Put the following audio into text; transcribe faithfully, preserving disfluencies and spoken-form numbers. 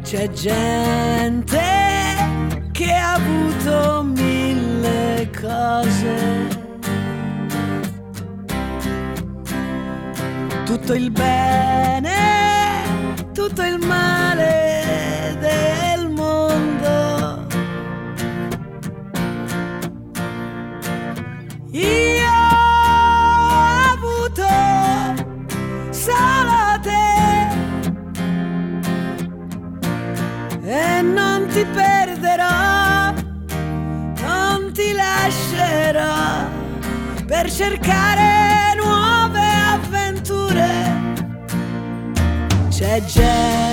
C'è gente che ha avuto mille cose, tutto il bene, tutto il male del mondo. Io ho avuto solo te e non ti perderò, non ti lascerò per cercare nuove avventure. C'è gente